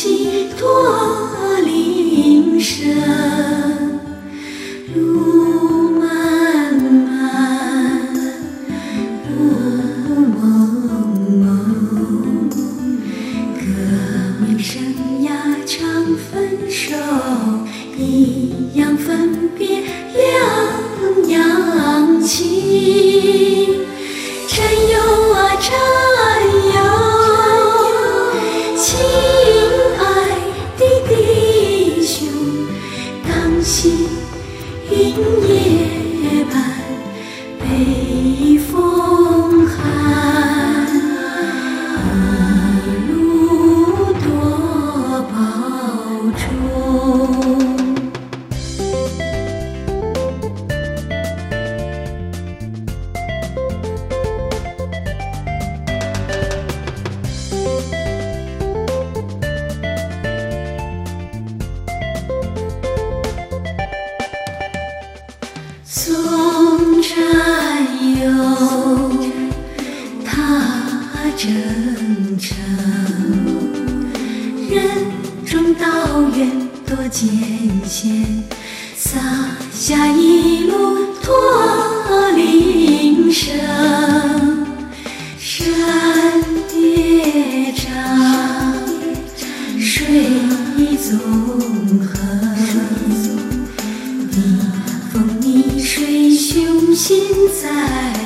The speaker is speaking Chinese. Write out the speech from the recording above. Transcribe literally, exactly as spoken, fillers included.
起驼铃声，路漫漫，路蒙蒙，革命生涯常分手，一样分别两样情。战友啊战友，亲爱的弟兄，当夕云夜半，北风寒，一路多保重。送战友，踏征程，任重道远多艰险，洒下一路驼铃声。山叠嶂，水纵横，逆风逆水，雄心在。